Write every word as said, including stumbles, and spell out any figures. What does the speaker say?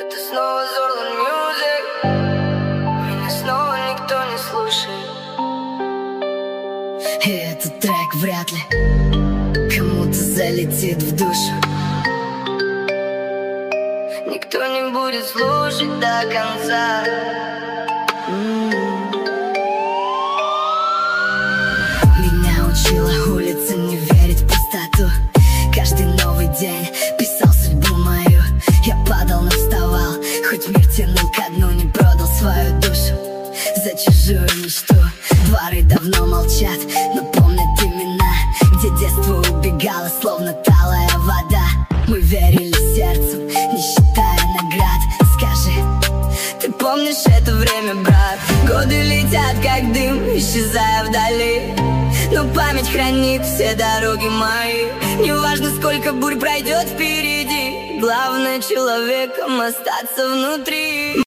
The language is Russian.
Это снова Зорлан Мьюзик. Меня снова никто не слушает. И этот трек вряд ли кому-то залетит в душу. Никто не будет слушать до конца. Меня учила улица не верить в пустоту. Каждый новый день писал судьбу мою. Я падал, но вставал, хоть мир тянул ко дну. Не продал свою душу за чужую мечту. Дворы давно молчат, но помнят имена, где детство убегало, словно талая вода. Мы верили сердцем, не считая наград. Скажи, ты помнишь это время, брат? Годы летят, как дым, исчезая вдали, но память хранит все дороги мои. Неважно, сколько бурь пройдет впереди, главное человеком остаться внутри.